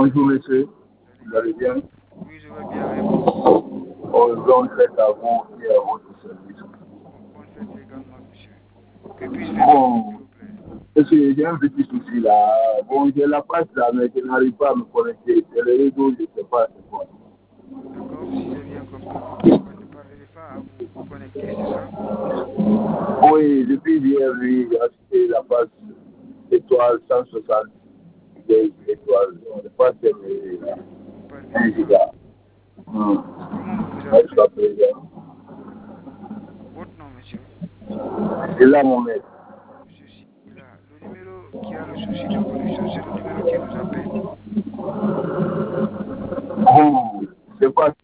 Bonjour monsieur, vous allez bien? Oui, je vais bien, et vous? Bonne fête à vous et à votre service. Bonne fête également, monsieur. Que puis-je faire pour vous, s'il Bon, vous plaît? monsieur, j'ai un petit souci là. Bon, j'ai la passe là, mais je n'arrive pas à me connecter. C'est le réseau, je ne sais pas c'est quoi. D'accord, si j'ai bien compris, vous ne parvenez pas à vous connecter, c'est ça? Oui, depuis hier, lui, j'ai acheté la passe étoile 160 étoiles. On ne pas terminé là. Vous ne parvenez 1 pas. giga. Hum. Comment vous vous appelez? Jusqu'à présent. Votre nom, monsieur? C'est là mon maître. Monsieur Silla. Le numéro qui a le souci de connexion, c'est le numéro qui nous appelle. Bon, c'est pas